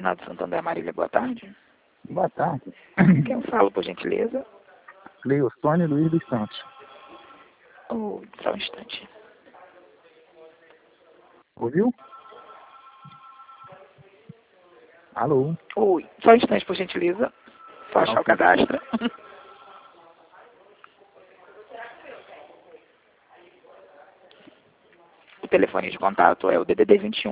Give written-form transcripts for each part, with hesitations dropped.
Renato Santander Marília, boa tarde. Boa tarde. Quem eu falo, por gentileza? Cleostônio Luiz dos Santos. Oh, só um instante. Ouviu? Alô? Oi, só um instante, por gentileza. Só achar o cadastro. O telefone de contato é o DDD 21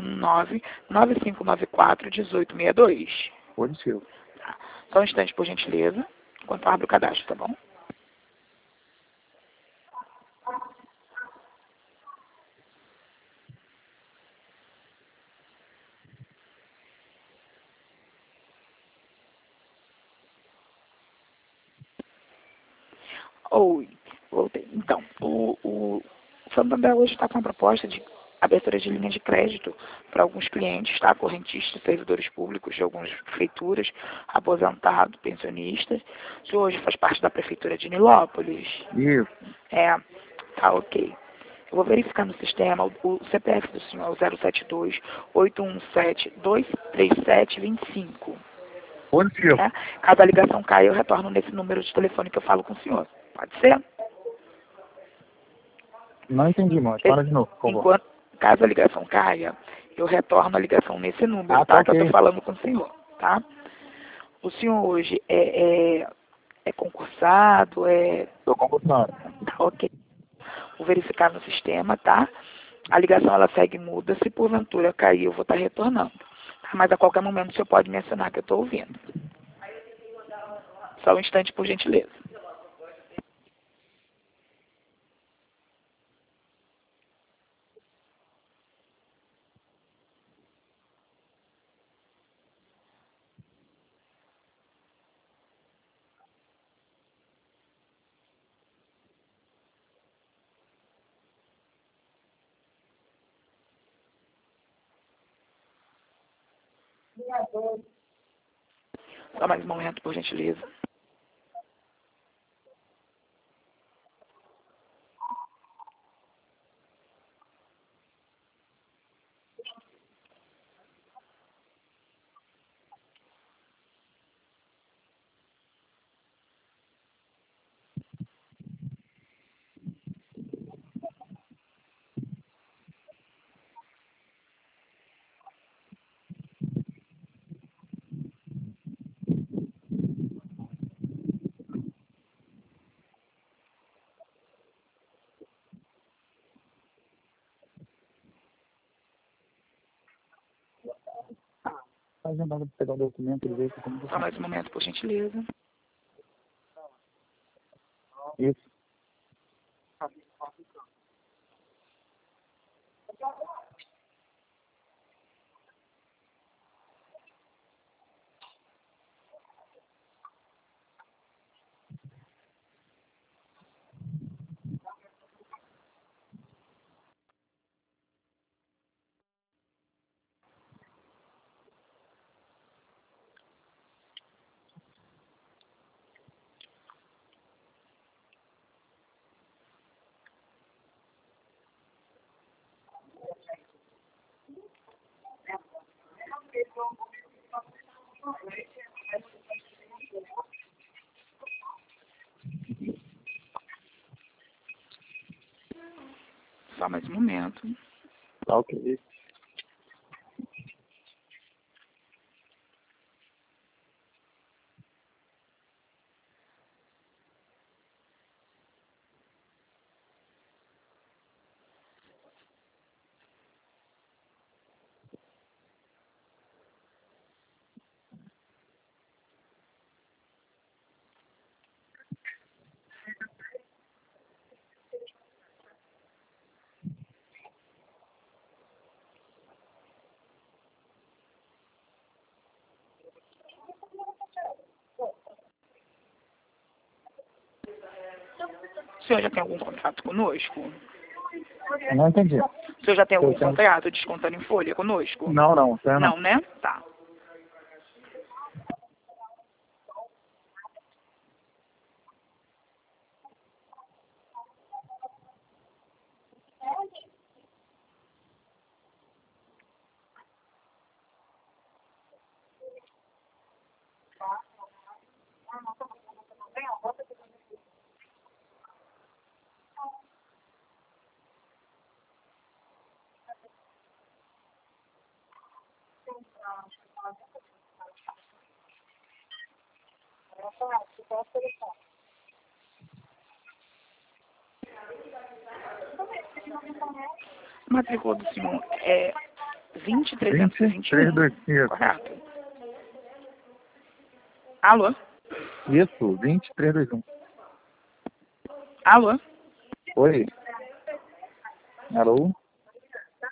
99594 1862. Pode ser. Tá. Só um instante, por gentileza, enquanto eu abro o cadastro, tá bom? Oi, voltei. Então, o Santander hoje está com uma proposta de abertura de linha de crédito para alguns clientes, tá? Correntistas, servidores públicos de algumas prefeituras, aposentados, pensionistas. O senhor hoje faz parte da prefeitura de Nilópolis? Isso. É, tá ok. Eu vou verificar no sistema, o CPF do senhor é o 072-817-237-25. Pode ser. É? Caso a ligação caia, eu retorno nesse número de telefone que eu falo com o senhor. Pode ser? Não entendi, mas fala de novo, por favor. Enquanto, caso a ligação caia, eu retorno a ligação nesse número, Ah, tá Que eu ok. estou falando com o senhor, tá? O senhor hoje é concursado, Estou concursado. Tá, ok. Vou verificar no sistema, tá? A ligação, ela segue muda. Se porventura cair, eu vou estar retornando. Tá? Mas a qualquer momento o senhor pode mencionar que eu estou ouvindo. Só um instante, por gentileza. Só mais um momento, por gentileza. Faz a para pegar o documento e ver como Só mais um momento, por gentileza. Isso. Só mais um momento. Tá ok. O senhor já tem algum contrato conosco? Eu não entendi. O senhor já tem algum Eu tenho- contrato descontando em folha conosco? Não, não. Não. Não, né? Tá. A matrícula do senhor é 20321, 325. correto? Alô? Isso, 2321. Alô? Oi. Alô?